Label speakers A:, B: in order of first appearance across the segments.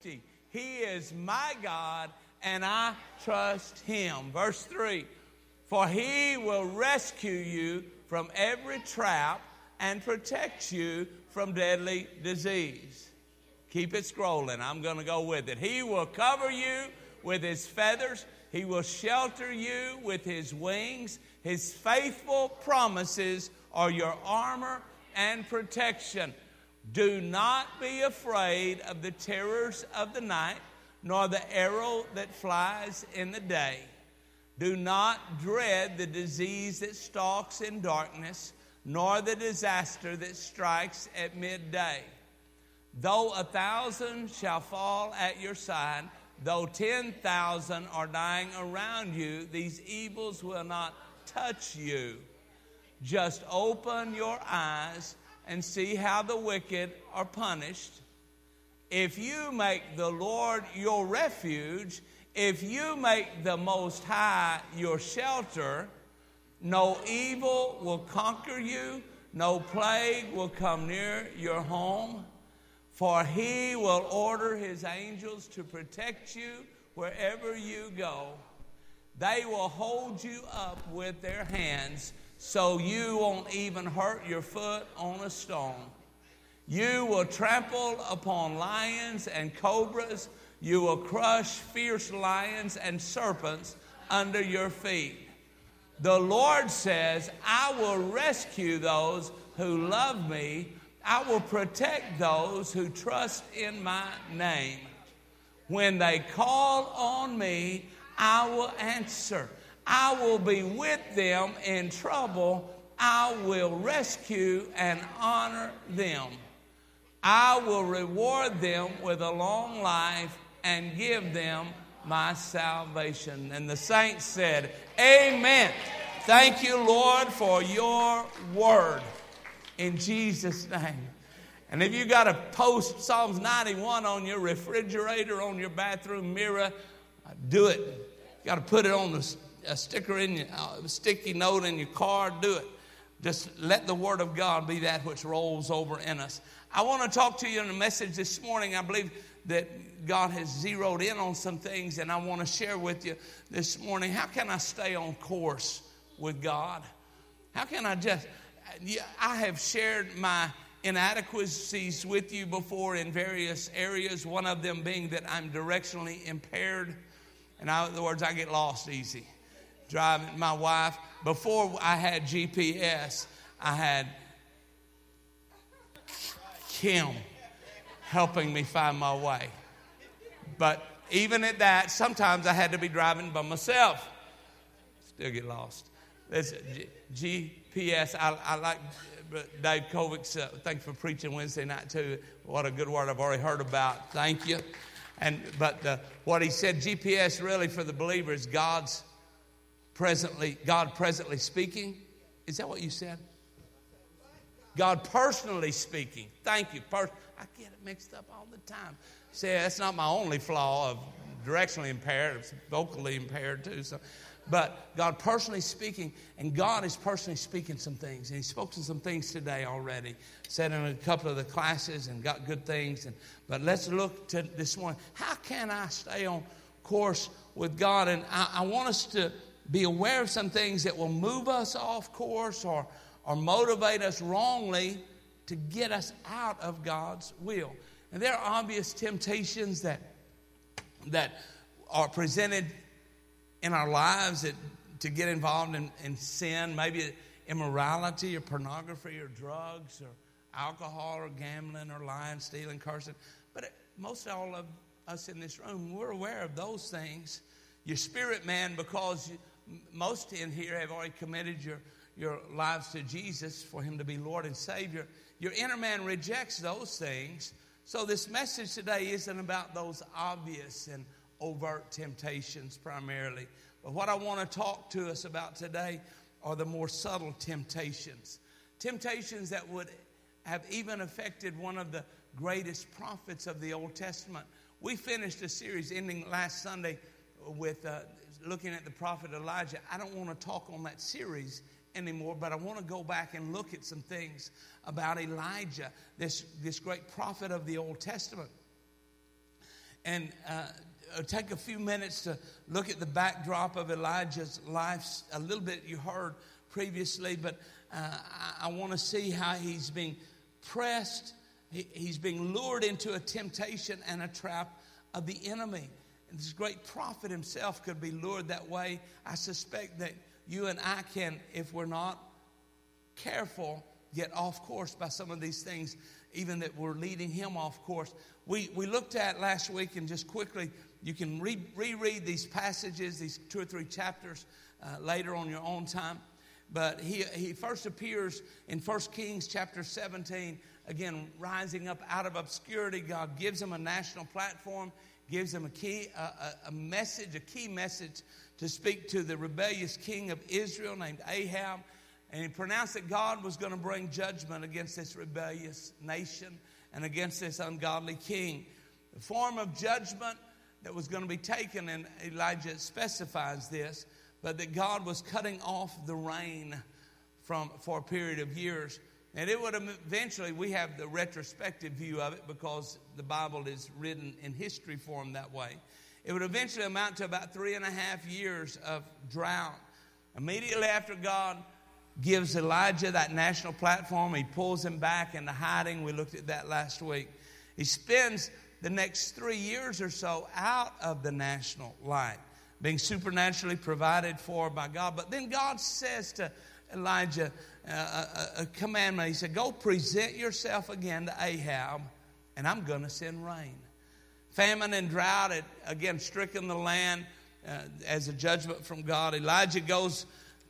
A: He is my God, and I trust him. Verse 3, for he will rescue you from every trap and protect you from deadly disease. Keep it scrolling. I'm going to go with it. He will cover you with his feathers. He will shelter you with his wings. His faithful promises are your armor and protection. Do not be afraid of the terrors of the night, nor the arrow that flies in the day. Do not dread the disease that stalks in darkness, nor the disaster that strikes at midday. Though 1,000 shall fall at your side, though 10,000 are dying around you, these evils will not touch you. Just open your eyes and see how the wicked are punished. If you make the Lord your refuge, if you make the Most High your shelter, no evil will conquer you, no plague will come near your home. For he will order his angels to protect you wherever you go. They will hold you up with their hands so you won't even hurt your foot on a stone. You will trample upon lions and cobras. You will crush fierce lions and serpents under your feet. The Lord says, I will rescue those who love me. I will protect those who trust in my name. When they call on me, I will answer. I will be with them in trouble. I will rescue and honor them. I will reward them with a long life and give them my salvation. And the saints said, amen. Thank you, Lord, for your word. In Jesus' name. And if you got to post Psalms 91 on your refrigerator, on your bathroom mirror, do it. You got to put it on a sticker in your sticky note in your car. Do it. Just let the Word of God be that which rolls over in us. I want to talk to you in a message this morning. I believe that God has zeroed in on some things, and I want to share with you this morning. How can I stay on course with God? How can I just... I have shared my inadequacies with you before in various areas, one of them being that I'm directionally impaired. In other words, I get lost easy. Driving my wife, before I had GPS, I had Kim helping me find my way. But even at that, sometimes I had to be driving by myself. Still get lost. There's GPS. I like Dave Kovic's. Thank you for preaching Wednesday night too. What a good word I've already heard about. Thank you. But what he said, GPS really for the believer is God presently speaking. Is that what you said? God personally speaking. Thank you. I get it mixed up all the time. See, that's not my only flaw of directionally impaired. It's vocally impaired too. But God personally speaking, and God is personally speaking some things. And he spoke to some things today already. Said in a couple of the classes and got good things. But let's look to this morning. How can I stay on course with God? And I want us to be aware of some things that will move us off course or motivate us wrongly to get us out of God's will. And there are obvious temptations that are presented in our lives to get involved in sin, maybe immorality or pornography or drugs or alcohol or gambling or lying, stealing, cursing. But most all of us in this room, we're aware of those things. Your spirit man, because most in here have already committed your lives to Jesus for him to be Lord and Savior. Your inner man rejects those things. So this message today isn't about those obvious and overt temptations primarily. But what I want to talk to us about today are the more subtle temptations. Temptations that would have even affected one of the greatest prophets of the Old Testament. We finished a series ending last Sunday with looking at the prophet Elijah. I don't want to talk on that series anymore, but I want to go back and look at some things about Elijah, this great prophet of the Old Testament. and take a few minutes to look at the backdrop of Elijah's life. A little bit you heard previously, but I want to see how he's being pressed. He's being lured into a temptation and a trap of the enemy. And this great prophet himself could be lured that way. I suspect that you and I can, if we're not careful, get off course by some of these things, even that we're leading him off course. We looked at last week, and just quickly, you can reread these passages, these 2 or 3 chapters later on your own time. But he first appears in 1 Kings chapter 17, again, rising up out of obscurity. God gives him a national platform, gives him a key message to speak to the rebellious king of Israel named Ahab. And he pronounced that God was going to bring judgment against this rebellious nation and against this ungodly king. The form of judgment that was going to be taken, and Elijah specifies this, but that God was cutting off the rain for a period of years. And it would eventually, we have the retrospective view of it because the Bible is written in history form that way. It would eventually amount to about 3.5 years of drought. Immediately after God gives Elijah that national platform, he pulls him back into hiding. We looked at that last week. He spends the next 3 years or so out of the national light, being supernaturally provided for by God. But then God says to Elijah a commandment. He said, go present yourself again to Ahab, and I'm going to send rain. Famine and drought had again stricken the land as a judgment from God. Elijah goes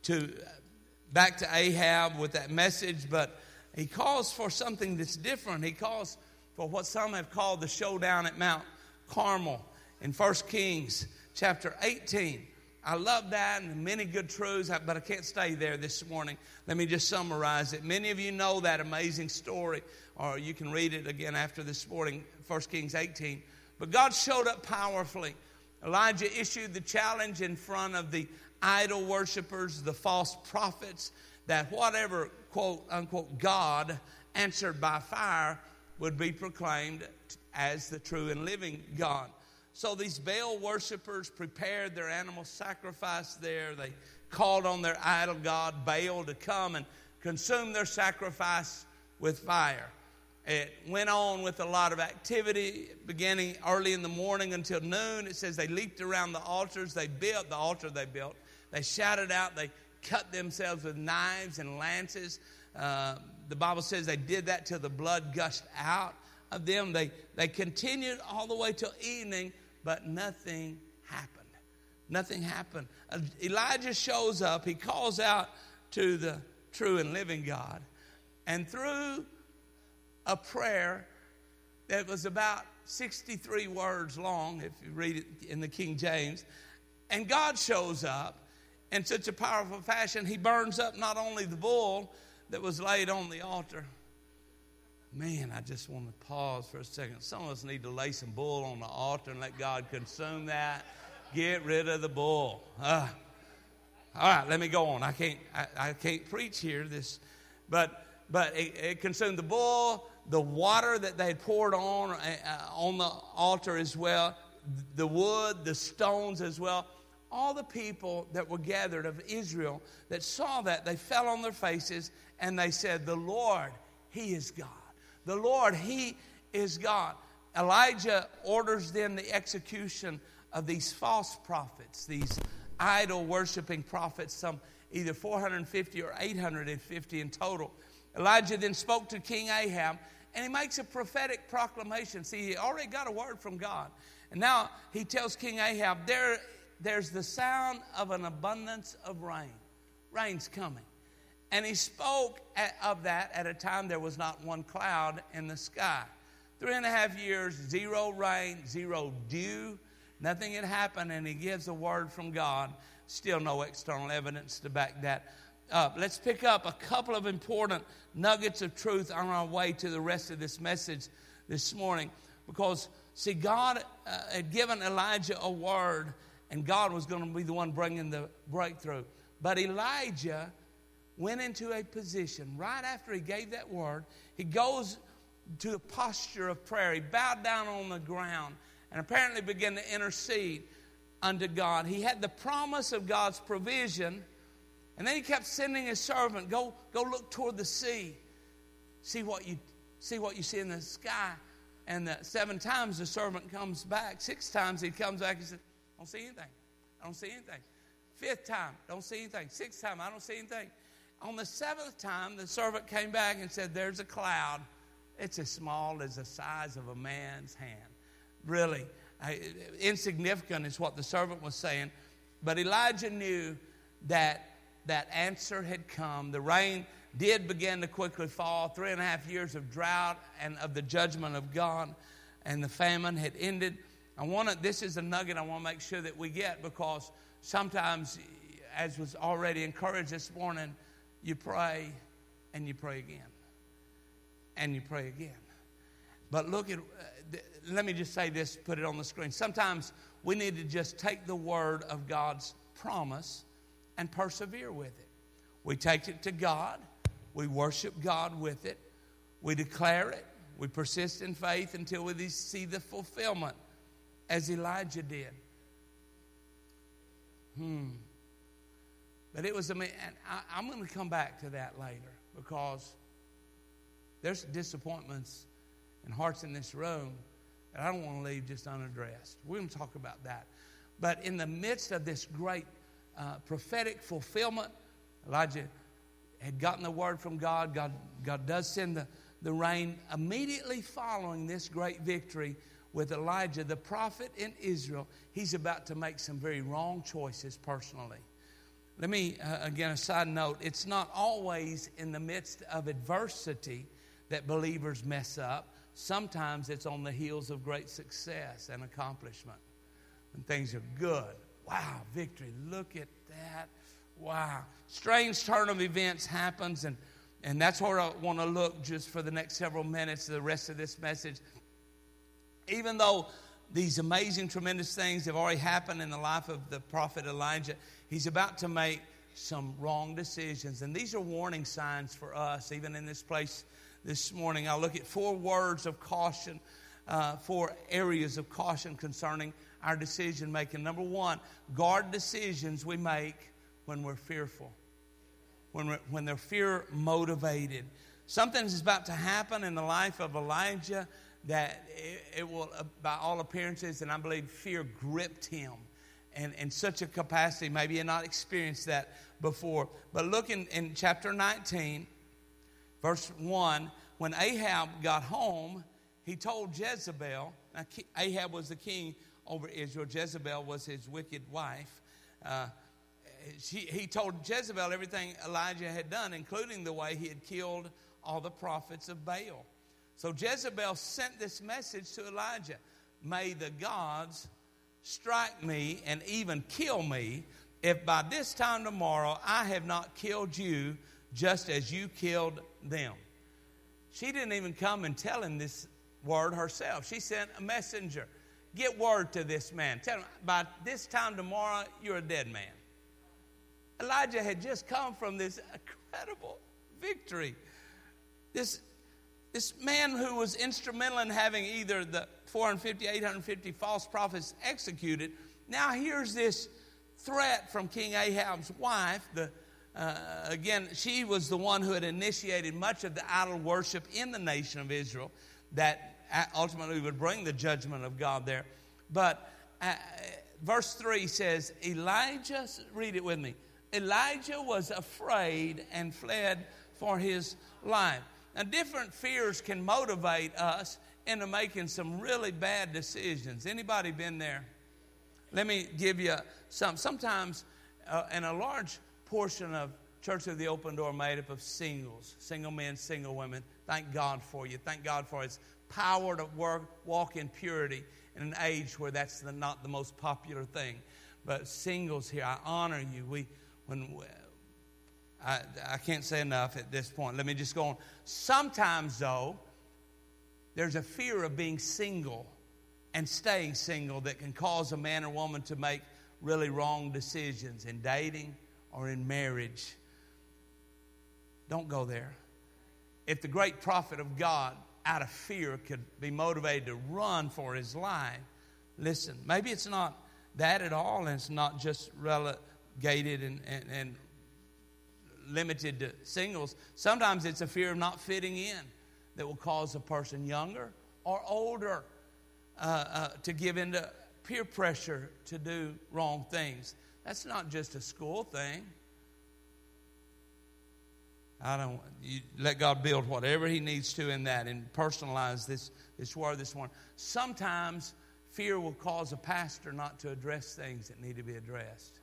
A: back to Ahab with that message, but he calls for something that's different. He calls for what some have called the showdown at Mount Carmel in 1 Kings chapter 18. I love that and many good truths, but I can't stay there this morning. Let me just summarize it. Many of you know that amazing story, or you can read it again after this morning, 1 Kings 18. But God showed up powerfully. Elijah issued the challenge in front of the idol worshipers, the false prophets, that whatever, quote, unquote, God answered by fire would be proclaimed as the true and living God. So these Baal worshipers prepared their animal sacrifice there. They called on their idol god Baal to come and consume their sacrifice with fire. It went on with a lot of activity, beginning early in the morning until noon. It says they leaped around the altars. They built the altar they built. They shouted out. They cut themselves with knives and lances. The Bible says they did that till the blood gushed out of them. They continued all the way till evening, but nothing happened. Nothing happened. Elijah shows up. He calls out to the true and living God. And through a prayer that was about 63 words long, if you read it in the King James, and God shows up in such a powerful fashion, he burns up not only the bull that was laid on the altar. Man, I just want to pause for a second. Some of us need to lay some bull on the altar and let God consume that. Get rid of the bull. All right, let me go on. I can't preach here. But it consumed the bull, the water that they had poured on the altar as well, the wood, the stones as well. All the people that were gathered of Israel that saw that, they fell on their faces and they said, "The Lord, He is God. The Lord, He is God." Elijah orders then the execution of these false prophets, these idol-worshiping prophets, some either 450 or 850 in total. Elijah then spoke to King Ahab, and he makes a prophetic proclamation. See, he already got a word from God. And now he tells King Ahab, there's the sound of an abundance of rain. Rain's coming. And he spoke of that at a time there was not one cloud in the sky. 3.5 years, zero rain, zero dew. Nothing had happened, and he gives a word from God. Still no external evidence to back that up. Let's pick up a couple of important nuggets of truth on our way to the rest of this message this morning. Because, see, God had given Elijah a word, and God was going to be the one bringing the breakthrough. But Elijah went into a position right after he gave that word. He goes to a posture of prayer. He bowed down on the ground and apparently began to intercede unto God. He had the promise of God's provision, and then he kept sending his servant, go look toward the sea. See what you see in the sky. And 7 times the servant comes back. 6 times he comes back and says, I don't see anything. I don't see anything. 5th time, don't see anything. 6th time, I don't see anything. On the 7th time, the servant came back and said, there's a cloud. It's as small as the size of a man's hand. Really, insignificant is what the servant was saying. But Elijah knew that answer had come. The rain did begin to quickly fall. 3.5 years of drought and of the judgment of God, and the famine had ended. This is a nugget I want to make sure that we get, because sometimes, as was already encouraged this morning, you pray and you pray again. And you pray again. But look at, let me just say this, put it on the screen. Sometimes we need to just take the word of God's promise and persevere with it. We take it to God. We worship God with it. We declare it. We persist in faith until we see the fulfillment, as Elijah did. But it was amazing. And I'm going to come back to that later, because there's disappointments and hearts in this room that I don't want to leave just unaddressed. We're going to talk about that. But in the midst of this great prophetic fulfillment, Elijah had gotten the word from God. God does send the rain. Immediately following this great victory with Elijah, the prophet in Israel, he's about to make some very wrong choices personally. Let me, again, a side note, it's not always in the midst of adversity that believers mess up. Sometimes it's on the heels of great success and accomplishment. When things are good. Wow, victory. Look at that. Wow. Strange turn of events happens, and that's where I want to look just for the next several minutes, the rest of this message. Even though these amazing, tremendous things have already happened in the life of the prophet Elijah, he's about to make some wrong decisions. And these are warning signs for us, even in this place this morning. I'll look at 4 words of caution, 4 areas of caution concerning our decision making. Number 1, guard decisions we make when we're fearful, when they're fear motivated. Something is about to happen in the life of Elijah that it will, by all appearances, and I believe fear gripped him in such a capacity. Maybe he had not experienced that before. But look in chapter 19, verse 1, when Ahab got home, he told Jezebel, now Ahab was the king over Israel, Jezebel was his wicked wife. He told Jezebel everything Elijah had done, including the way he had killed all the prophets of Baal. So Jezebel sent this message to Elijah: may the gods strike me and even kill me if by this time tomorrow I have not killed you just as you killed them. She didn't even come and tell him this word herself. She sent a messenger. Get word to this man. Tell him, by this time tomorrow, you're a dead man. Elijah had just come from this incredible victory. This man who was instrumental in having either the 450, 850 false prophets executed, now here's this threat from King Ahab's wife. Again, she was the one who had initiated much of the idol worship in the nation of Israel that ultimately would bring the judgment of God there. But verse 3 says, Elijah, read it with me, Elijah was afraid and fled for his life. Now, different fears can motivate us into making some really bad decisions. Anybody been there? Let me give you some. Sometimes, and a large portion of Church of the Open Door made up of singles, single men, single women. Thank God for you. Thank God for His power to walk in purity in an age where that's not the most popular thing. But singles here, I honor you. I can't say enough at this point. Let me just go on. Sometimes, though, there's a fear of being single and staying single that can cause a man or woman to make really wrong decisions in dating or in marriage. Don't go there. If the great prophet of God, out of fear, could be motivated to run for his life, Listen, maybe it's not that at all, and it's not just relegated and limited to singles. Sometimes it's a fear of not fitting in that will cause a person younger or older to give into peer pressure to do wrong things. That's not just a school thing. You let God build whatever He needs to in that and personalize this word this morning. Sometimes fear will cause a pastor not to address things that need to be addressed.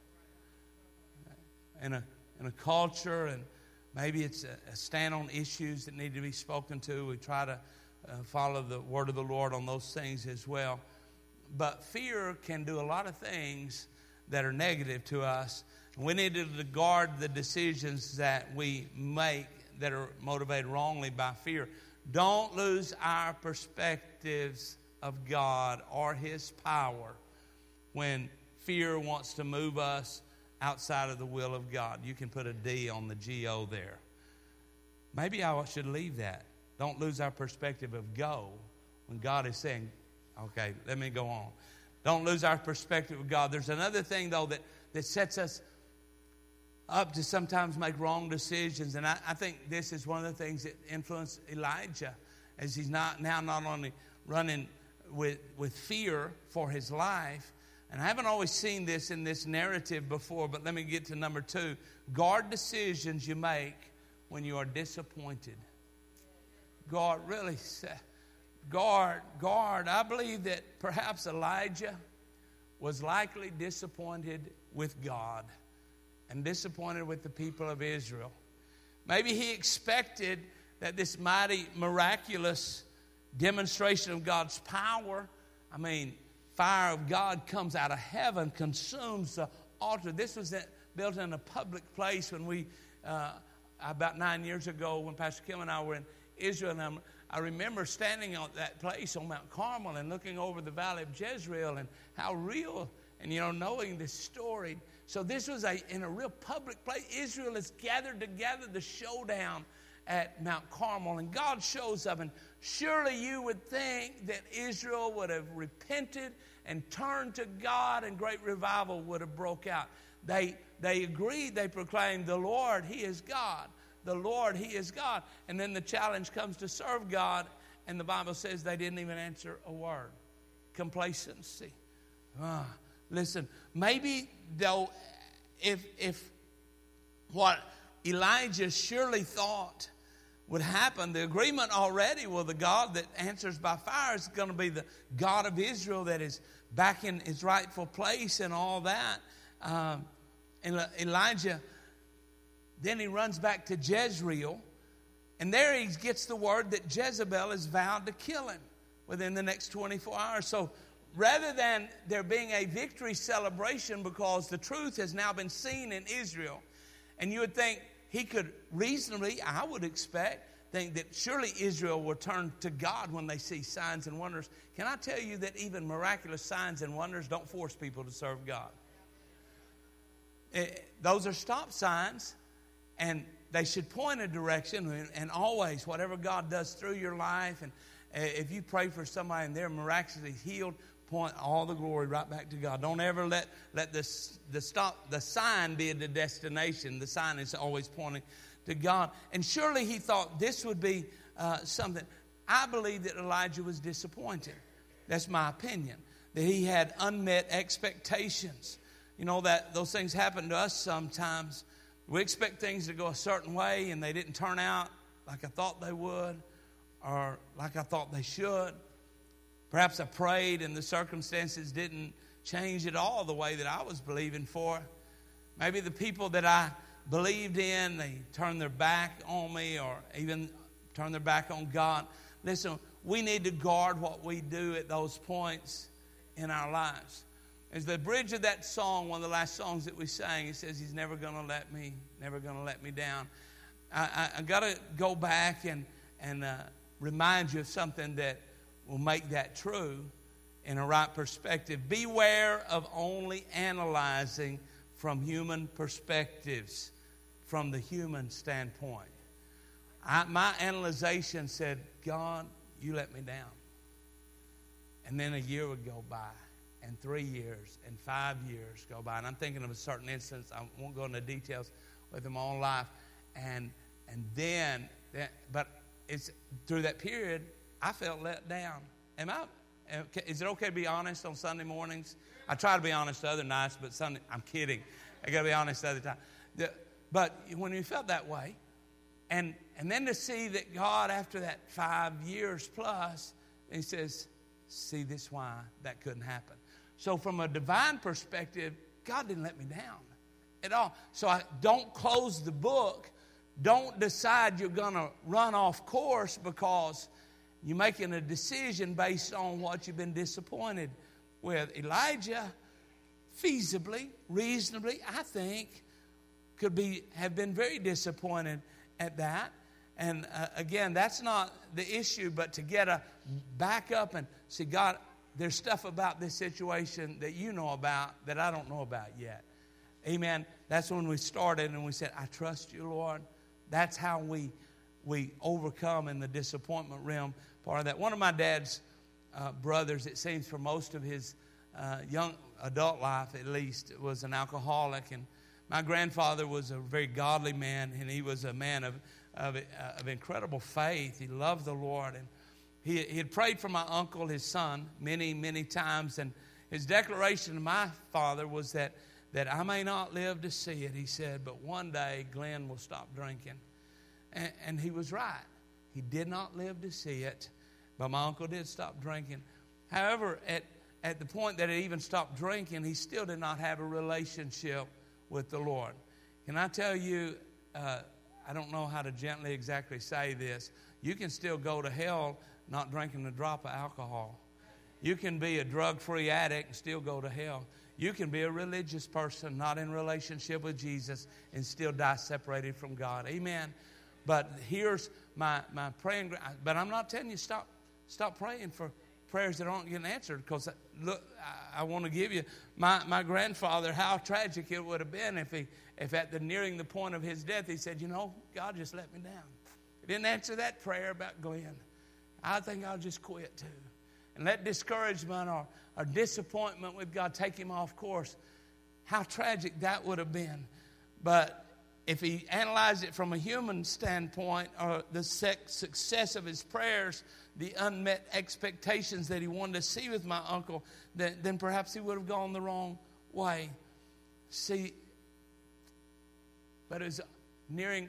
A: In a culture, and maybe it's a stand on issues that need to be spoken to. We try to follow the word of the Lord on those things as well. But fear can do a lot of things that are negative to us. We need to guard the decisions that we make that are motivated wrongly by fear. Don't lose our perspectives of God or His power when fear wants to move us outside of the will of God. You can put a D on the G-O there. Maybe I should leave that. Don't lose our perspective of go when God is saying, okay, let me go on. Don't lose our perspective of God. There's another thing, though, that sets us up to sometimes make wrong decisions. And I think this is one of the things that influenced Elijah, as he's not only running with fear for his life. And I haven't always seen this in this narrative before, but let me get to number 2. Guard decisions you make when you are disappointed. God really said, guard. I believe that perhaps Elijah was likely disappointed with God and disappointed with the people of Israel. Maybe he expected that this mighty, miraculous demonstration of God's power, fire of God comes out of heaven, consumes the altar. This was built in a public place when we, about 9 years ago, when Pastor Kim and I were in Israel. And I remember standing on that place on Mount Carmel and looking over the valley of Jezreel and how real, and knowing this story. So this was in a real public place. Israel is gathered together, the showdown at Mount Carmel, and God shows up. And surely you would think that Israel would have repented and turned to God, and great revival would have broke out. They agreed, they proclaimed, the Lord, He is God. The Lord, He is God. And then the challenge comes to serve God, and the Bible says they didn't even answer a word. Complacency. Listen, maybe though, if what Elijah surely thought would happen, the agreement already, well, the God that answers by fire is going to be the God of Israel that is back in His rightful place and all that. And Elijah, then he runs back to Jezreel, and there he gets the word that Jezebel has vowed to kill him within the next 24 hours. So rather than there being a victory celebration because the truth has now been seen in Israel, and you would think he could reasonably, I would expect, think that surely Israel will turn to God when they see signs and wonders. Can I tell you that even miraculous signs and wonders don't force people to serve God? Those are stop signs, and they should point a direction. And always, whatever God does through your life, and if you pray for somebody and they're miraculously healed, point all the glory right back to God. Don't ever let the sign be the destination. The sign is always pointing to God. And surely he thought this would be something. I believe that Elijah was disappointed. That's my opinion. That he had unmet expectations. That those things happen to us sometimes. We expect things to go a certain way, and they didn't turn out like I thought they would, or like I thought they should. Perhaps I prayed and the circumstances didn't change at all the way that I was believing for. Maybe the people that I believed in, they turned their back on me, or even turned their back on God. Listen, we need to guard what we do at those points in our lives. As the bridge of that song, one of the last songs that we sang, it says, He's never going to let me down. I got to go back and remind you of something that will make that true in a right perspective. Beware of only analyzing from human perspectives, from the human standpoint. My analyzation said, God, you let me down. And then a year would go by, and 3 years and 5 years go by. And I'm thinking of a certain instance. I won't go into details with my own life. And then, but it's through that period, I felt let down. Is it okay to be honest on Sunday mornings? I try to be honest the other nights, but Sunday, I'm kidding. I got to be honest the other time. But when you felt that way, and then to see that God, after that 5 years plus, He says, see, this is why that couldn't happen. So from a divine perspective, God didn't let me down at all. So I don't close the book. Don't decide you're going to run off course because you're making a decision based on what you've been disappointed with. Elijah, feasibly, reasonably, I think, have been very disappointed at that. And again, that's not the issue, but to get a back up and see, God, there's stuff about this situation that you know about that I don't know about yet. Amen. That's when we started and we said, I trust you, Lord. That's how we overcome in the disappointment realm part of that. One of my dad's brothers, it seems for most of his young adult life at least, was an alcoholic. And my grandfather was a very godly man, and he was a man of incredible faith. He loved the Lord, and he had prayed for my uncle, his son, many, many times. And his declaration to my father was that I may not live to see it, he said, but one day Glenn will stop drinking. And he was right. He did not live to see it, but my uncle did stop drinking. However, at the point that he even stopped drinking, he still did not have a relationship with the Lord. Can I tell you, I don't know how to gently exactly say this. You can still go to hell not drinking a drop of alcohol. You can be a drug-free addict and still go to hell. You can be a religious person not in relationship with Jesus and still die separated from God. Amen. But here's my praying. But I'm not telling you stop praying for prayers that aren't getting answered, because look, I want to give you my grandfather, how tragic it would have been if at the nearing the point of his death he said, you know, God just let me down. He didn't answer that prayer about Glenn. I think I'll just quit too. And let discouragement or disappointment with God take him off course. How tragic that would have been. But if he analyzed it from a human standpoint, or the success of his prayers, the unmet expectations that he wanted to see with my uncle, then perhaps he would have gone the wrong way. See, but it was nearing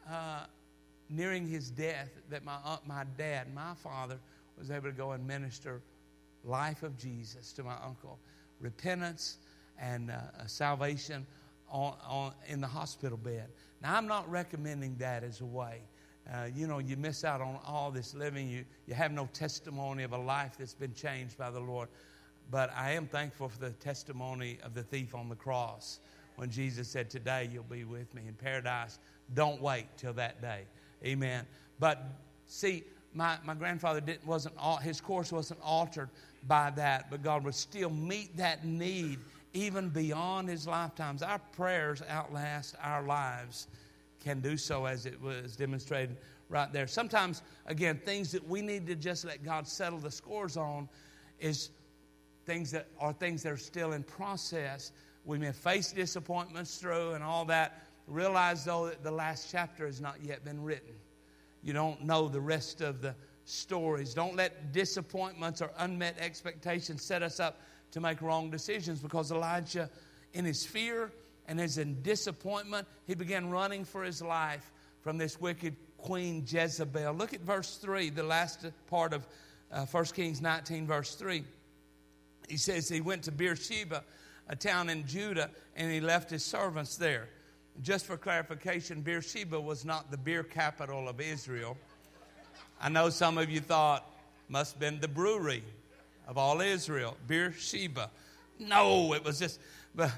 A: his death that my dad, my father, was able to go and minister life of Jesus to my uncle. Repentance and salvation in the hospital bed. Now, I'm not recommending that as a way. You miss out on all this living. You have no testimony of a life that's been changed by the Lord. But I am thankful for the testimony of the thief on the cross when Jesus said, today you'll be with me in paradise. Don't wait till that day. Amen. But see, my grandfather his course wasn't altered by that, but God would still meet that need even beyond his lifetimes. Our prayers outlast our lives, can do so as it was demonstrated right there. Sometimes, again, things that we need to just let God settle the scores on is things that are still in process. We may face disappointments through and all that. Realize, though, that the last chapter has not yet been written. You don't know the rest of the stories. Don't let disappointments or unmet expectations set us up to make wrong decisions, because Elijah, in his fear and as in disappointment, he began running for his life from this wicked queen Jezebel. Look at verse 3, the last part of 1 Kings 19, verse 3. He says he went to Beersheba, a town in Judah, and he left his servants there. Just for clarification, Beersheba was not the beer capital of Israel. I know some of you thought must have been the brewery of all Israel, Beersheba. No, it was just, but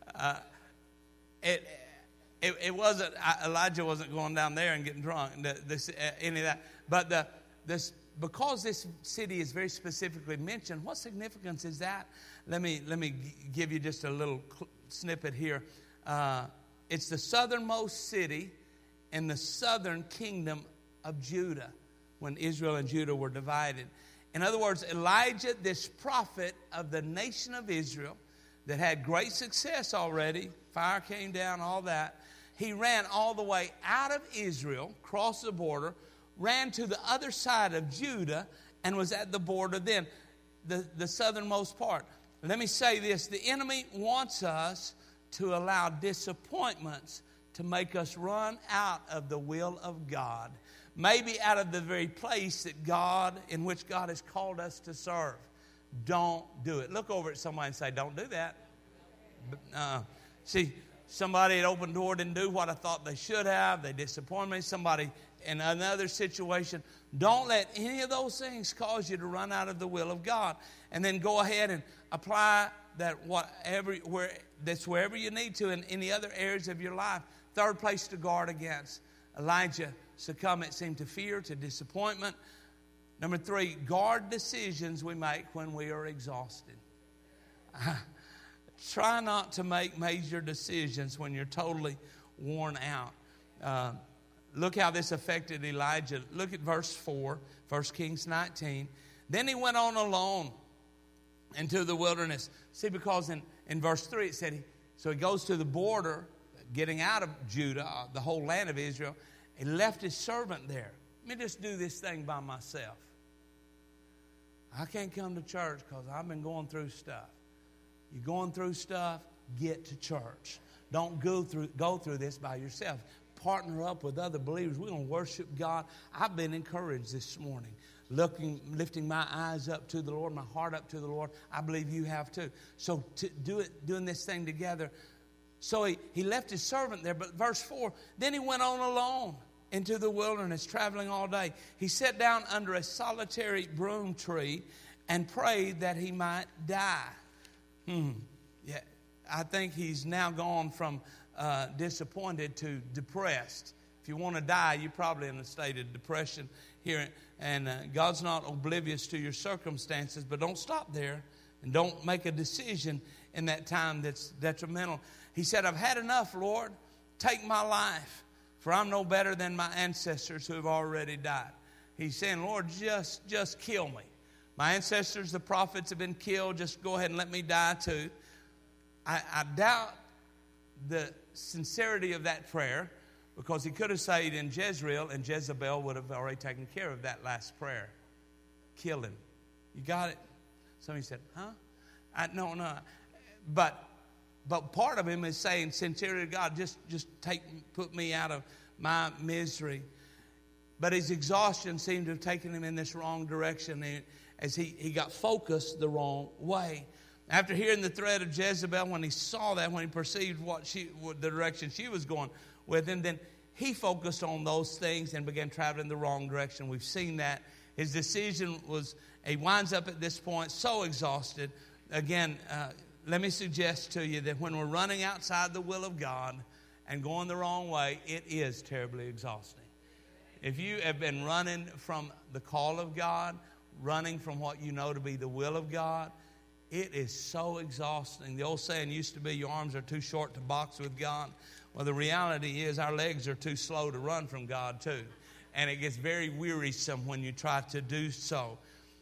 A: it wasn't. Elijah wasn't going down there and getting drunk. Any of that. But because this city is very specifically mentioned, what significance is that? Let me give you just a little snippet here. It's the southernmost city in the southern kingdom of Judah when Israel and Judah were divided. In other words, Elijah, this prophet of the nation of Israel that had great success already, fire came down, all that, he ran all the way out of Israel, crossed the border, ran to the other side of Judah, and was at the border then, the southernmost part. Let me say this. The enemy wants us to allow disappointments to make us run out of the will of God. Maybe out of the very place in which God has called us to serve. Don't do it. Look over at somebody and say, don't do that. See, somebody at Open Door didn't do what I thought they should have. They disappointed me. Somebody in another situation. Don't let any of those things cause you to run out of the will of God. And then go ahead and apply that wherever you need to in any other areas of your life. Third place to guard against. Elijah succumbed, it seemed, to fear, to disappointment. Number 3, guard decisions we make when we are exhausted. Try not to make major decisions when you're totally worn out. Look how this affected Elijah. Look at verse 4, 1 Kings 19. Then he went on alone into the wilderness. See, because in verse 3 it said, so he goes to the border, getting out of Judah, the whole land of Israel. He left his servant there. Let me just do this thing by myself. I can't come to church because I've been going through stuff. You're going through stuff, get to church. Don't go through this by yourself. Partner up with other believers. We're going to worship God. I've been encouraged this morning. Lifting my eyes up to the Lord, my heart up to the Lord. I believe you have too. So to doing this thing together. So he left his servant there. But verse 4, then he went on alone into the wilderness, traveling all day. He sat down under a solitary broom tree and prayed that he might die. Yeah, I think he's now gone from disappointed to depressed. If you want to die, you're probably in a state of depression here. And God's not oblivious to your circumstances, but don't stop there and don't make a decision in that time that's detrimental. He said, I've had enough, Lord. Take my life, for I'm no better than my ancestors who have already died. He's saying, Lord, just kill me. My ancestors, the prophets, have been killed. Just go ahead and let me die too. I doubt the sincerity of that prayer, because he could have said in Jezreel, and Jezebel would have already taken care of that last prayer. Kill him. You got it? Somebody said, huh? No. But part of him is saying, sincerity to God, just put me out of my misery. But his exhaustion seemed to have taken him in this wrong direction as he got focused the wrong way. After hearing the threat of Jezebel, when he saw that, when he perceived the direction she was going with him, then he focused on those things and began traveling the wrong direction. We've seen that. His decision he winds up at this point so exhausted. Again, let me suggest to you that when we're running outside the will of God and going the wrong way, it is terribly exhausting. If you have been running from the call of God, running from what you know to be the will of God, it is so exhausting. The old saying used to be, your arms are too short to box with God. Well, the reality is our legs are too slow to run from God too. And it gets very wearisome when you try to do so.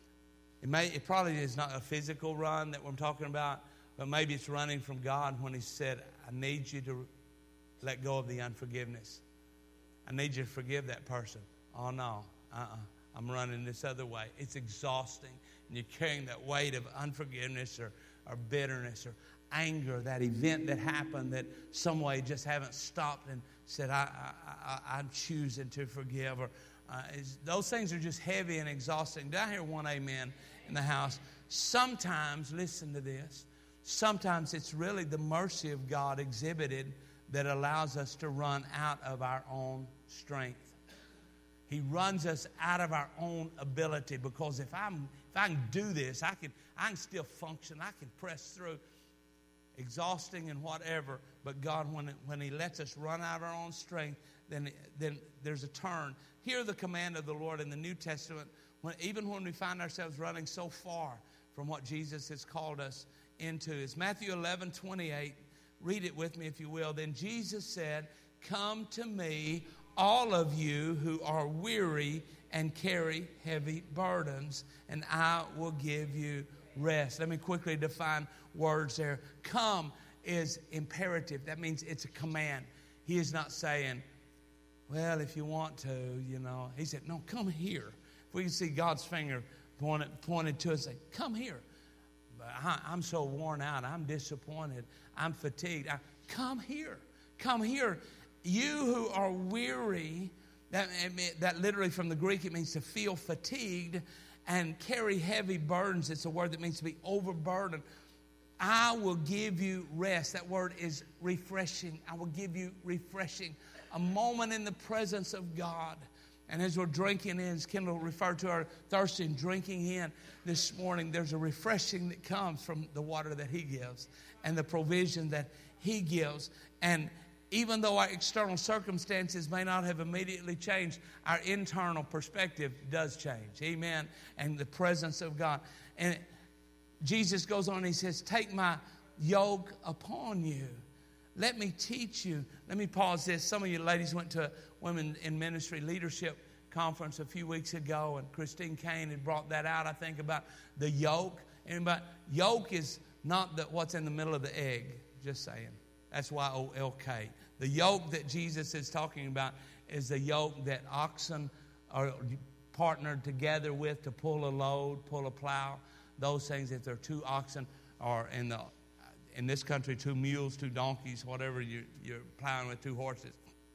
A: It probably is not a physical run that we're talking about, but maybe it's running from God when he said, I need you to let go of the unforgiveness. I need you to forgive that person. Oh, no. I'm running this other way. It's exhausting. And you're carrying that weight of unforgiveness or bitterness or anger, that event that happened that some way just haven't stopped and said, I'm choosing to forgive. Or those things are just heavy and exhausting. Did I hear one amen in the house? Sometimes, listen to this, sometimes it's really the mercy of God exhibited that allows us to run out of our own strength. He runs us out of our own ability, because if I can do this, I can still function. I can press through, exhausting and whatever. But God, when He lets us run out of our own strength, then there's a turn. Hear the command of the Lord in the New Testament. Even when we find ourselves running so far from what Jesus has called us into, it's Matthew 11:28. Read it with me if you will. Then Jesus said, "Come to me, all of you who are weary and carry heavy burdens, and I will give you rest. Let me quickly define words there. Come is imperative. That means it's a command. He is not saying, well, if you want to, you know. He said, no, come here. If we can see God's finger pointed to us, say, come here. But I'm so worn out. I'm disappointed. I'm fatigued. Come here. Come here. You who are weary, that literally from the Greek, it means to feel fatigued and carry heavy burdens. It's a word that means to be overburdened. I will give you rest. That word is refreshing. I will give you refreshing. A moment in the presence of God. And as we're drinking in, as Kendall referred to our thirsty and drinking in this morning, there's a refreshing that comes from the water that He gives and the provision that He gives. And even though our external circumstances may not have immediately changed, our internal perspective does change. Amen. And the presence of God. And Jesus goes on and He says, take my yoke upon you. Let me teach you. Let me pause this. Some of you ladies went to a Women in Ministry Leadership Conference a few weeks ago, and Christine Kane had brought that out, I think, about the yoke. And but yoke is not what's in the middle of the egg. Just saying. That's Y-O-L-K. The yoke that Jesus is talking about is the yoke that oxen are partnered together with to pull a load, pull a plow. Those things, if they're two oxen, or in this country, 2 mules, 2 donkeys, whatever you're plowing with, 2 horses.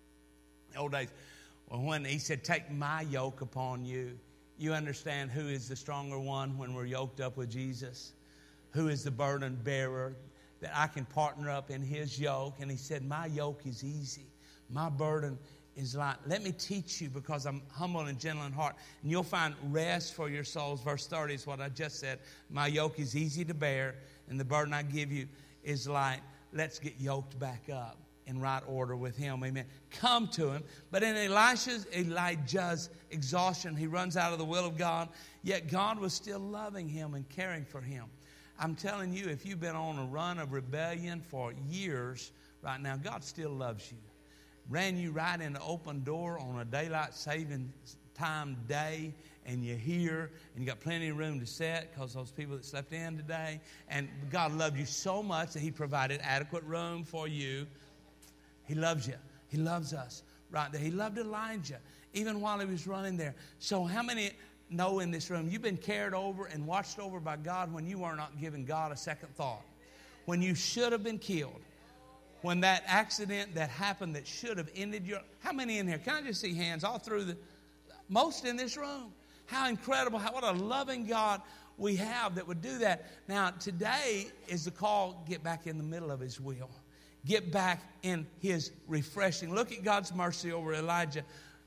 A: In the old days, when He said, take my yoke upon you, you understand who is the stronger one when we're yoked up with Jesus? Who is the burden bearer that I can partner up in His yoke? And He said, my yoke is easy. My burden is light. Let me teach you, because I'm humble and gentle in heart, and you'll find rest for your souls. Verse 30 is what I just said. My yoke is easy to bear, and the burden I give you is light. Let's get yoked back up in right order with Him. Amen. Come to Him. But in Elijah's exhaustion, he runs out of the will of God, yet God was still loving him and caring for him. I'm telling you, if you've been on a run of rebellion for years right now, God still loves you. Ran you right in the open door on a daylight saving time day, and you're here, and you got plenty of room to sit because those people that slept in today. And God loved you so much that He provided adequate room for you. He loves you. He loves us right there. He loved Elijah even while he was running there. So how many know in this room you've been cared over and watched over by God when you were not giving God a second thought? When you should have been killed. When that accident that happened that should have ended your... How many in here? Can I just see hands all through most in this room? How incredible, what a loving God we have that would do that. Now, today is the call, get back in the middle of His will. Get back in His refreshing. Look at God's mercy over Elijah.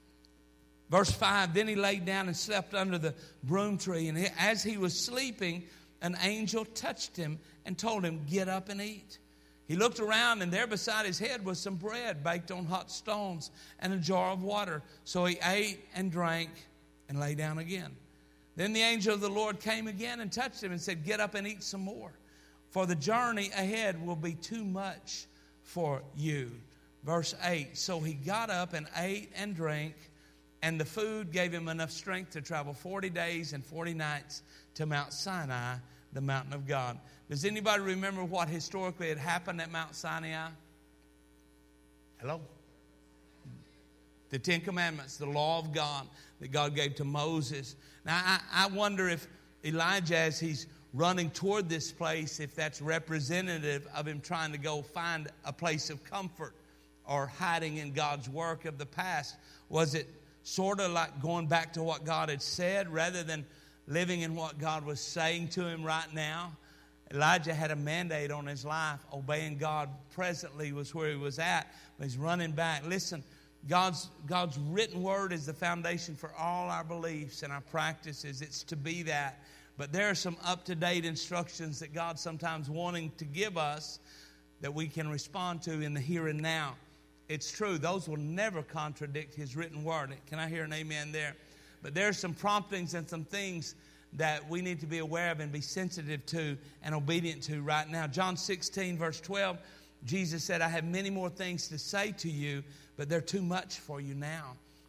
A: Verse 5, then he laid down and slept under the broom tree. And as he was sleeping, an angel touched him and told him, get up and eat. He looked around, and there beside his head was some bread baked on hot stones and a jar of water. So he ate and drank and lay down again. Then the angel of the Lord came again and touched him and said, get up and eat some more, for the journey ahead will be too much for you. Verse 8, so he got up and ate and drank, and the food gave him enough strength to travel 40 days and 40 nights to Mount Sinai, the mountain of God. Does anybody remember what historically had happened at Mount Sinai? Hello? The 10 Commandments, the law of God that God gave to Moses. Now, I wonder if Elijah, as he's running toward this place, if that's representative of him trying to go find a place of comfort or hiding in God's work of the past. Was it sort of like going back to what God had said rather than living in what God was saying to him right now? Elijah had a mandate on his life. Obeying God presently was where he was at, but he's running back. Listen, God's written word is the foundation for all our beliefs and our practices. It's to be that. But there are some up-to-date instructions that God's sometimes wanting to give us that we can respond to in the here and now. It's true. Those will never contradict His written word. Can I hear an amen there? But there are some promptings and some things that we need to be aware of and be sensitive to and obedient to right now. John 16, verse 12, Jesus said, I have many more things to say to you, but they're too much for you now.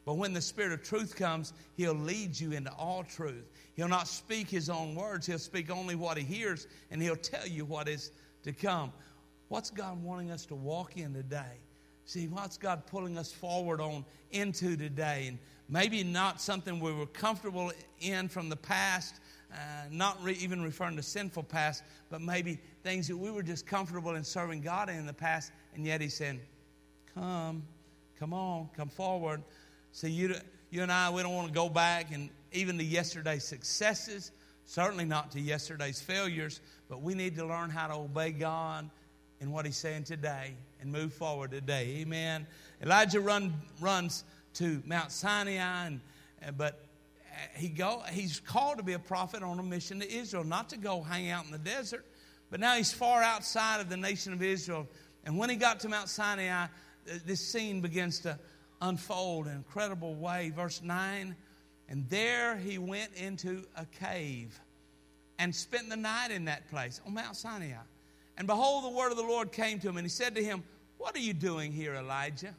A: But when the Spirit of truth comes, He'll lead you into all truth. He'll not speak His own words. He'll speak only what He hears, and He'll tell you what is to come. What's God wanting us to walk in today? See, what's God pulling us forward on into today? And maybe not something we were comfortable in from the past, not even referring to sinful past, but maybe things that we were just comfortable in serving God in the past, and yet He's saying, come on, come forward. See, you and I, we don't want to go back and even to yesterday's successes, certainly not to yesterday's failures, but we need to learn how to obey God in what He's saying today and move forward today. Amen. Elijah runs to Mount Sinai, but he's called to be a prophet on a mission to Israel, not to go hang out in the desert, but now he's far outside of the nation of Israel. And when he got to Mount Sinai, this scene begins to unfold in an incredible way. Verse 9, and there he went into a cave and spent the night in that place on Mount Sinai. And behold, the word of the Lord came to him, and he said to him, what are you doing here, Elijah?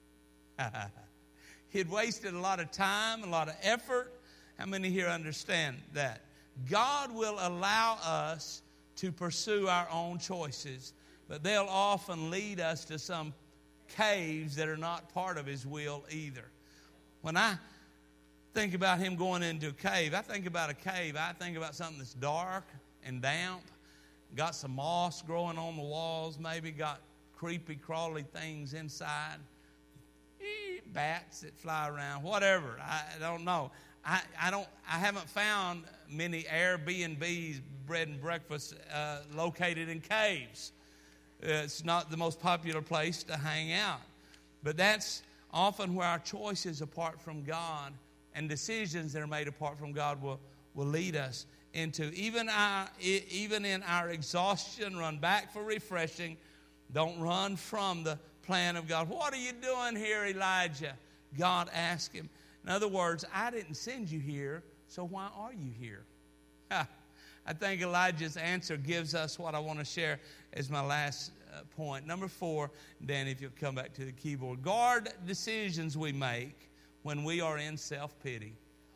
A: He had wasted a lot of time, a lot of effort. How many here understand that? God will allow us to pursue our own choices, but they'll often lead us to some caves that are not part of His will either. When I think about Him going into a cave, I think about something that's dark and damp, got some moss growing on the walls, maybe got creepy, crawly things inside, bats that fly around, whatever. I don't know. I haven't found many Airbnbs, bread and breakfast located in caves. It's not the most popular place to hang out. But that's often where our choices apart from God and decisions that are made apart from God will lead us into. Even in our exhaustion, run back for refreshing. Don't run from the plan of God. What are you doing here, Elijah? God asked him. In other words, I didn't send you here, so why are you here? I think Elijah's answer gives us what I want to share as my last point. Number 4, Danny, if you'll come back to the keyboard. Guard decisions we make when we are in self-pity.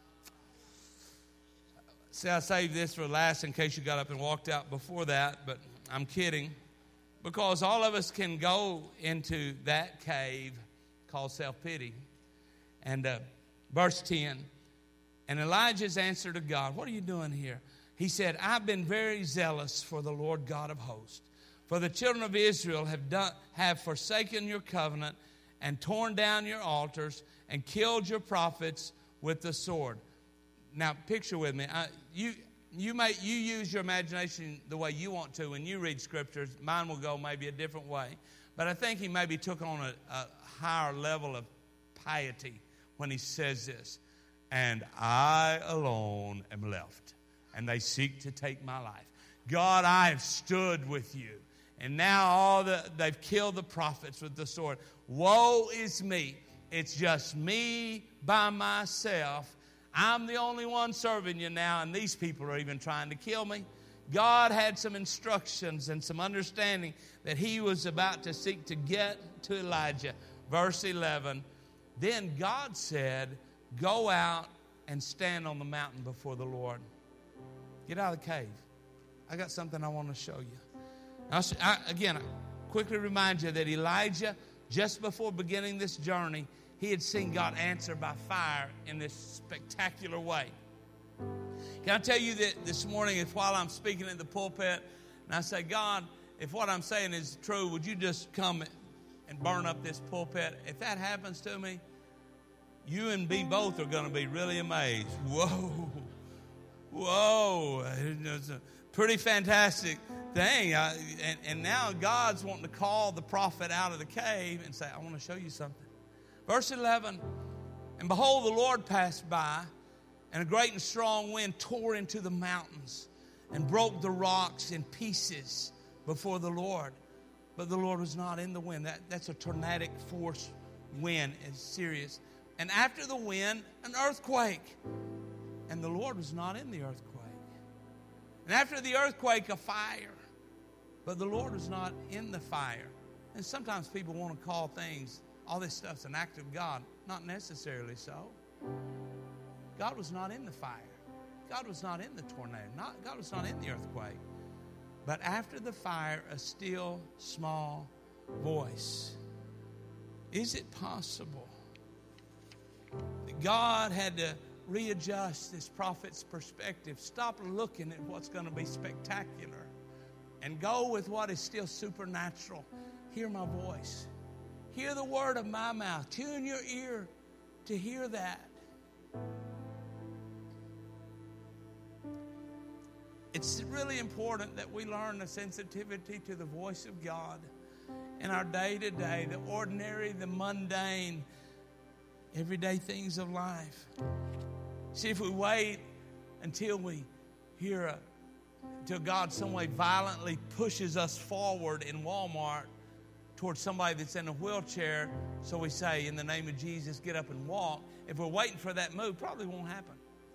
A: See, I saved this for last in case you got up and walked out before that, but I'm kidding. Because all of us can go into that cave called self-pity. And verse 10, and Elijah's answer to God, what are you doing here? He said, I've been very zealous for the Lord God of hosts. For the children of Israel have forsaken your covenant and torn down your altars and killed your prophets with the sword. Now, picture with me. You use your imagination the way you want to when you read scriptures. Mine will go maybe a different way. But I think he maybe took on a higher level of piety when he says this. And I alone am left, and they seek to take my life. God, I have stood with you. And now they've killed the prophets with the sword. Woe is me. It's just me by myself. I'm the only one serving you now, and these people are even trying to kill me. God had some instructions and some understanding that he was about to seek to get to Elijah. Verse 11, then God said, go out and stand on the mountain before the Lord. Get out of the cave. I got something I want to show you. Now, I quickly remind you that Elijah, just before beginning this journey, he had seen God answer by fire in this spectacular way. Can I tell you that this morning, if while I'm speaking in the pulpit, and I say, God, if what I'm saying is true, would you just come and burn up this pulpit? If that happens to me, you and me both are going to be really amazed. Whoa. It's a pretty fantastic thing. And now God's wanting to call the prophet out of the cave and say, I want to show you something. Verse 11, and behold, the Lord passed by, and a great and strong wind tore into the mountains and broke the rocks in pieces before the Lord. But the Lord was not in the wind. That's a tornadic force wind. It's serious. And after the wind, an earthquake. And the Lord was not in the earthquake. And after the earthquake, a fire. But the Lord was not in the fire. And sometimes people want to call things all this stuff's an act of God. Not necessarily so. God was not in the fire. God was not in the tornado. God was not in the earthquake. But after the fire, a still small voice. Is it possible that God had to readjust this prophet's perspective? Stop looking at what's going to be spectacular and go with what is still supernatural. Hear my voice. Hear the word of my mouth. Tune your ear to hear that. It's really important that we learn the sensitivity to the voice of God in our day-to-day, the ordinary, the mundane, everyday things of life. See, if we wait until we hear until God some way violently pushes us forward in Walmart towards somebody that's in a wheelchair, so we say, in the name of Jesus, get up and walk. If we're waiting for that move, probably won't happen.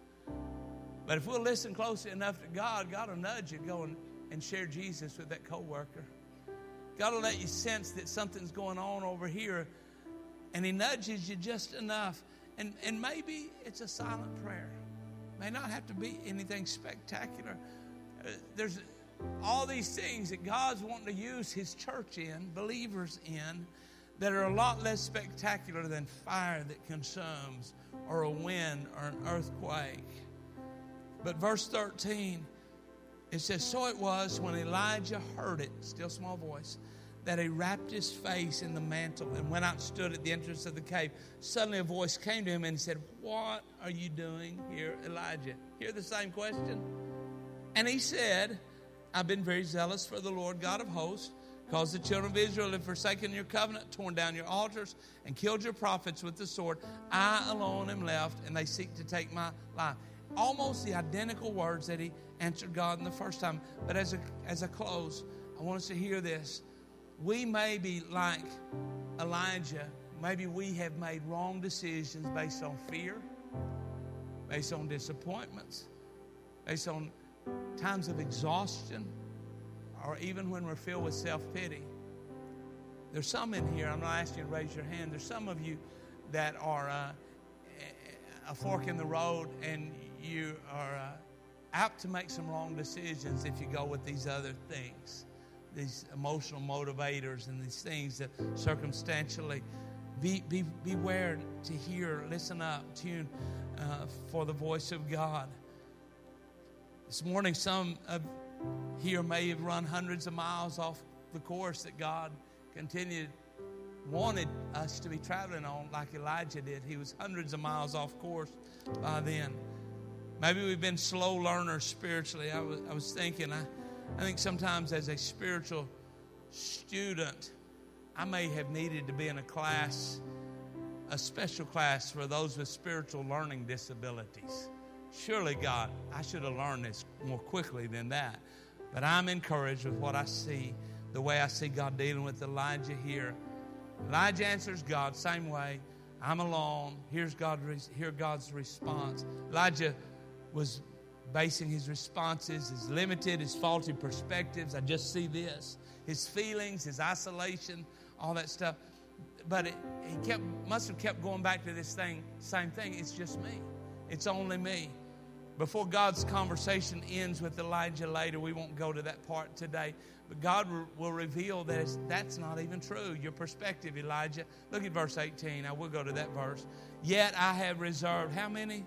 A: But if we'll listen closely enough to God, God will nudge you, go and share Jesus with that coworker. God will let you sense that something's going on over here, and He nudges you just enough. And maybe it's a silent prayer. It may not have to be anything spectacular. There's all these things that God's wanting to use His church in, believers in, that are a lot less spectacular than fire that consumes, or a wind, or an earthquake. But verse 13, it says, so it was when Elijah heard it, still small voice, that he wrapped his face in the mantle and went out and stood at the entrance of the cave. Suddenly a voice came to him and said, what are you doing here, Elijah? Hear the same question? And he said, I've been very zealous for the Lord God of hosts, because the children of Israel have forsaken your covenant, torn down your altars, and killed your prophets with the sword. I alone am left, and they seek to take my life. Almost the identical words that he answered God in the first time. But as a close, I want us to hear this. We may be like Elijah. Maybe we have made wrong decisions based on fear, based on disappointments, based on times of exhaustion, or even when we're filled with self-pity. There's some in here, I'm not asking you to raise your hand, there's some of you that are a fork in the road, and you are apt to make some wrong decisions if you go with these other things, these emotional motivators and these things that circumstantially. Beware to hear, listen up, tune for the voice of God. This morning, some of here may have run hundreds of miles off the course that God wanted us to be traveling on, like Elijah did. He was hundreds of miles off course by then. Maybe we've been slow learners spiritually. I was thinking, I think sometimes as a spiritual student, I may have needed to be in a class, a special class for those with spiritual learning disabilities. Surely, God, I should have learned this more quickly than that. But I'm encouraged with what I see, the way I see God dealing with Elijah here. Elijah answers God, same way. I'm alone. Hear God's response. Elijah was basing his responses, his limited, his faulty perspectives. I just see this. His feelings, his isolation, all that stuff. But he must have kept going back to this same thing. It's just me. It's only me. Before God's conversation ends with Elijah later, we won't go to that part today, but God will reveal that that's not even true. Your perspective, Elijah. Look at verse 18. I will go to that verse. Yet I have reserved, how many?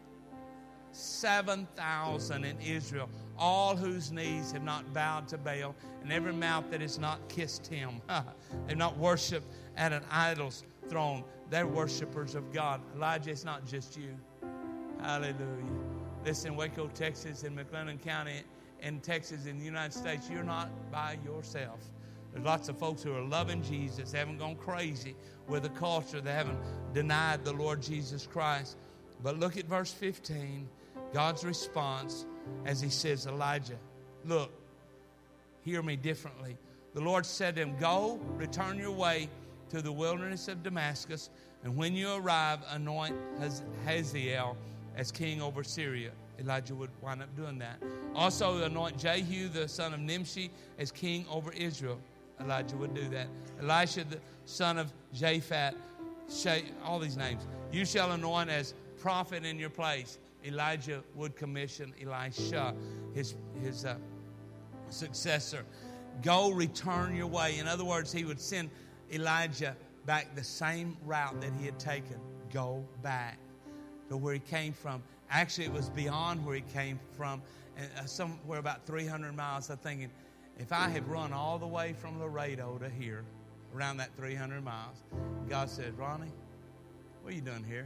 A: 7,000 in Israel, all whose knees have not bowed to Baal, and every mouth that has not kissed him. They've not worshipped at an idol's throne. They're worshipers of God. Elijah, it's not just you. Hallelujah. Listen, Waco, Texas, and McLennan County in Texas, in the United States, you're not by yourself. There's lots of folks who are loving Jesus, they haven't gone crazy with a culture, they haven't denied the Lord Jesus Christ. But look at verse 15, God's response as he says, Elijah, look, hear me differently. The Lord said to him, go, return your way to the wilderness of Damascus, and when you arrive, anoint Hazael as king over Syria. Elijah would wind up doing that. Also anoint Jehu, the son of Nimshi, as king over Israel. Elijah would do that. Elisha, the son of Japhat, all these names. You shall anoint as prophet in your place. Elijah would commission Elisha, his successor. Go, return your way. In other words, he would send Elijah back the same route that he had taken. Go back to where he came from. Actually, it was beyond where he came from, somewhere about 300 miles. I'm thinking, if I have run all the way from Laredo to here, around that 300 miles, God said, Ronnie, what are you doing here?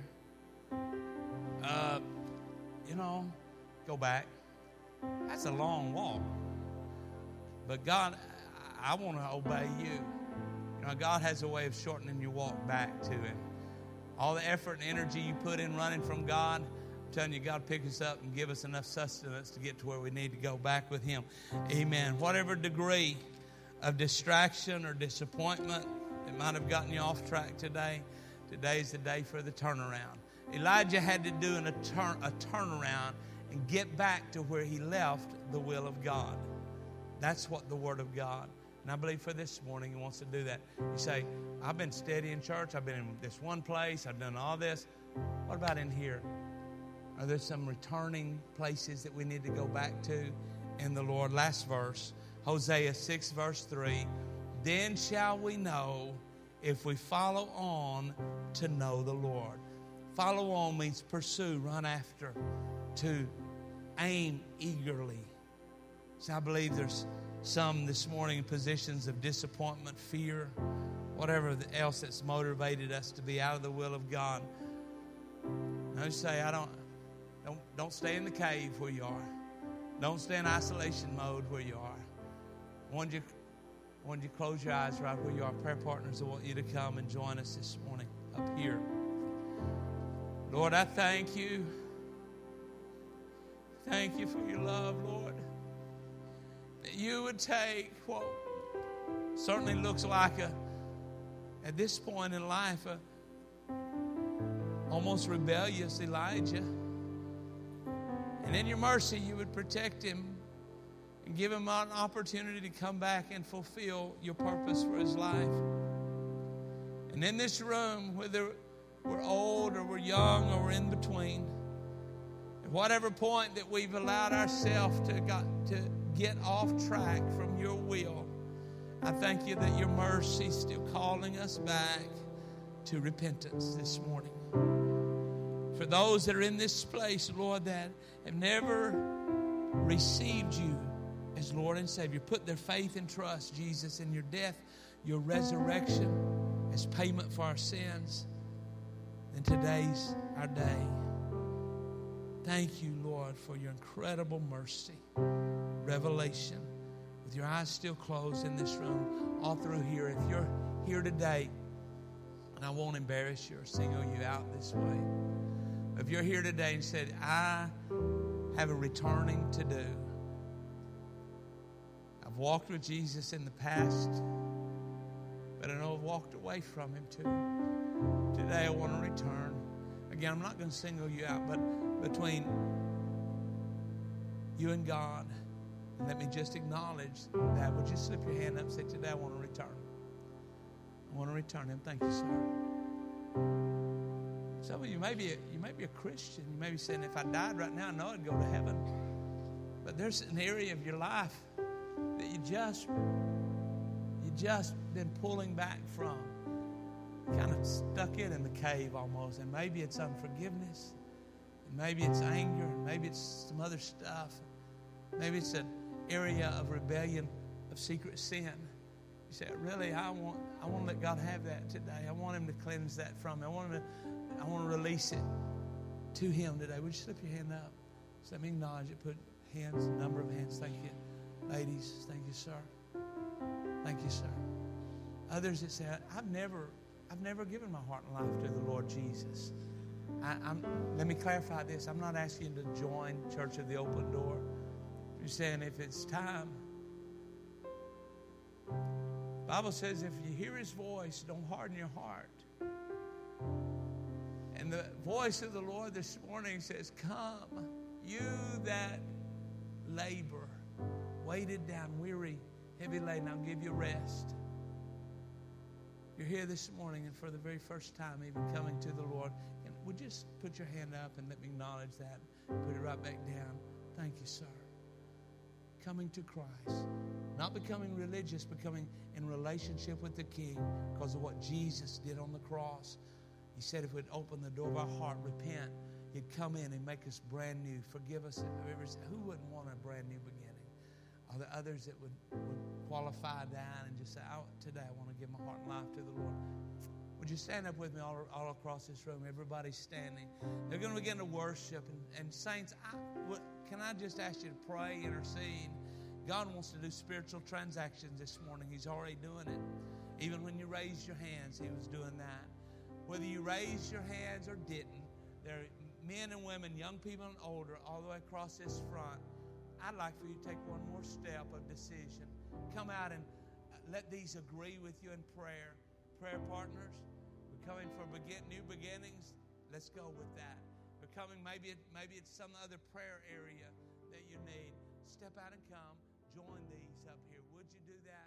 A: Go back. That's a long walk. But God, I want to obey you. God has a way of shortening your walk back to Him. All the effort and energy you put in running from God, I'm telling you, God pick us up and give us enough sustenance to get to where we need to go back with Him. Amen. Whatever degree of distraction or disappointment that might have gotten you off track today, today's the day for the turnaround. Elijah had to do a turnaround and get back to where he left the will of God. That's what the Word of God. And I believe for this morning He wants to do that. You say, I've been steady in church. I've been in this one place. I've done all this. What about in here? Are there some returning places that we need to go back to in the Lord? Last verse, Hosea 6, verse 3. Then shall we know if we follow on to know the Lord. Follow on means pursue, run after, to aim eagerly. So I believe there's some this morning in positions of disappointment, fear, whatever else that's motivated us to be out of the will of God. And I say, don't stay in the cave where you are. Don't stay in isolation mode where you are. I want you to close your eyes right where you are. Prayer partners, I want you to come and join us this morning up here. Lord, I thank you. Thank you for your love, Lord. That you would take what certainly looks like at this point in life, almost rebellious Elijah. And in your mercy, you would protect him and give him an opportunity to come back and fulfill your purpose for his life. And in this room, whether we're old or we're young or we're in between, at whatever point that we've allowed ourselves to get off track from your will, I thank you that your mercy is still calling us back to repentance this morning. For those that are in this place, Lord, that have never received you as Lord and Savior, put their faith and trust, Jesus, in your death, your resurrection as payment for our sins, then today's our day. Thank you, Lord, for your incredible mercy, revelation. With your eyes still closed in this room, all through here, if you're here today, and I won't embarrass you or single you out this way, if you're here today and said, I have a returning to do. I've walked with Jesus in the past, but I know I've walked away from Him too. Today I want to return. Again, I'm not going to single you out, but between you and God, and let me just acknowledge that. Would you slip your hand up and say, today I want to return. I want to return Him. Thank you, sir. Some of you may be a Christian. You may be saying, if I died right now, I know I'd go to heaven. But there's an area of your life that you just been pulling back from. Kind of stuck in the cave almost. And maybe it's unforgiveness. And maybe it's anger. And maybe it's some other stuff. Maybe it's an area of rebellion, of secret sin. You say, really, I want to let God have that today. I want Him to cleanse that from me. I want to release it to Him today. Would you slip your hand up? So let me acknowledge it. Put hands, a number of hands. Thank you. Ladies, thank you, sir. Thank you, sir. Others that say, I've never given my heart and life to the Lord Jesus. Let me clarify this. I'm not asking you to join Church of the Open Door. You're saying if it's time. The Bible says if you hear His voice, don't harden your heart. And the voice of the Lord this morning says, come, you that labor, weighted down, weary, heavy laden, I'll give you rest. you're here this morning and for the very first time even coming to the Lord, and would you just put your hand up and let me acknowledge that. Put it right back down. Thank you, sir. Coming to Christ. Not becoming religious, becoming in relationship with the King because of what Jesus did on the cross. He said if we'd open the door of our heart, repent, He'd come in and make us brand new. Forgive us. Who wouldn't want a brand new beginning? Are there others that would qualify down and just say, today I want to give my heart and life to the Lord? Would you stand up with me all across this room? Everybody's standing. They're going to begin to worship. And saints, can I just ask you to pray, intercede? God wants to do spiritual transactions this morning. He's already doing it. Even when you raised your hands, He was doing that. Whether you raised your hands or didn't, there are men and women, young people and older, all the way across this front. I'd like for you to take one more step of decision. Come out and let these agree with you in prayer. Prayer partners, we're coming for new beginnings. Let's go with that. We're coming, maybe it's some other prayer area that you need. Step out and come. Join these up here. Would you do that?